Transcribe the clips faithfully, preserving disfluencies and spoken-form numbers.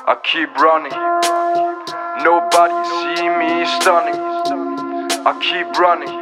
I keep running, nobody see me stunning. I keep running,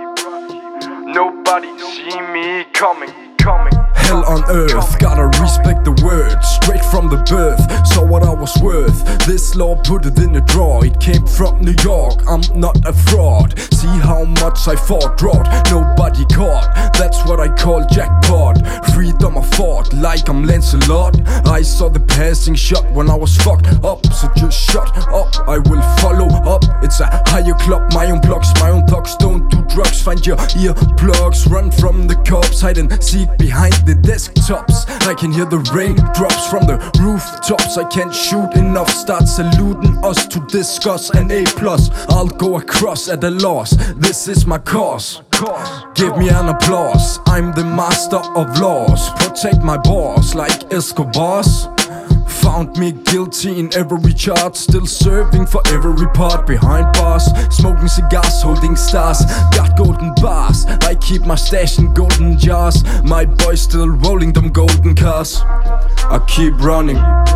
nobody see me coming, coming. Hell on earth, gotta respect the word. Straight from the birth, saw what I was worth. This law, put it in the drawer. It came from New York, I'm not a fraud. See how much I fought, drought, nobody caught. That's what I call jackpot. Freedom I fought, like I'm Lancelot. I saw the passing shot when I was fucked up. So just shut up, I will follow up. It's a higher club, my own blocks, my own thugs. Don't do drugs, find your earplugs. Run from the cops, hide and seek behind the desktops. I can hear the raindrops from the rooftops. I can't shoot enough, start saluting us to discuss an A plus. I'll go across at a loss, this is my cause. Give me an applause, I'm the master of laws. Protect my boss like Escobar's. Found me guilty in every charge, still serving for every part behind bars. Smoking cigars, holding stars, got golden bars. I keep my stash in golden jars. My boys still rolling them golden cars. I keep running,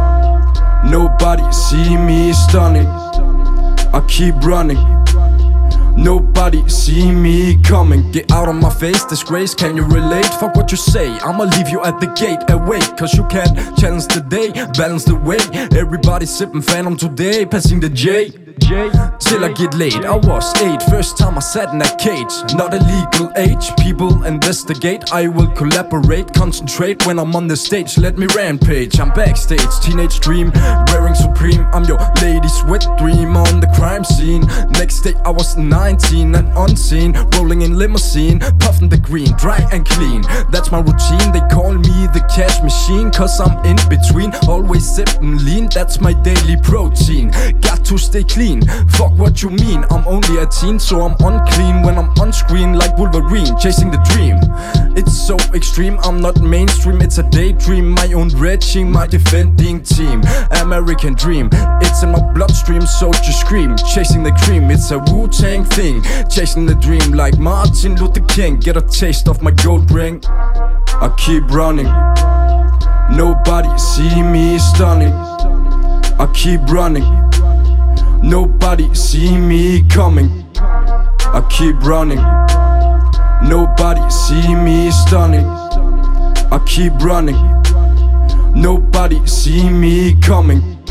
nobody see me stunning. I keep running, nobody see me coming. Get out of my face, disgrace, can you relate? Fuck what you say, I'ma leave you at the gate. Awake, cause you can't challenge the day, balance the way. Everybody sipping Phantom today, passing the J till I get laid. I was eight, first time I sat in that cage. Not a legal age, people investigate. I will collaborate, concentrate when I'm on the stage. Let me rampage, I'm backstage, teenage dream, wearing Supreme. I'm your lady's wet dream on the crime scene. Next day I was nineteen and unseen, rolling in limousine, puffing the green, dry and clean. That's my routine, they call me the cash machine, cause I'm in between, always sipping lean. That's my daily protein, got to stay clean. Fuck what you mean, I'm only a teen, so I'm unclean when I'm on screen like Wolverine, chasing the dream. It's so extreme, I'm not mainstream, it's a daydream. My own regime, my defending team. American dream, it's in my bloodstream, so just scream. Chasing the cream, it's a Wu-Tang thing. Chasing the dream like Martin Luther King. Get a taste of my gold ring. I keep running, nobody see me stunning. I keep running, nobody see me coming. I keep running, nobody see me stunning. I keep running, nobody see me coming.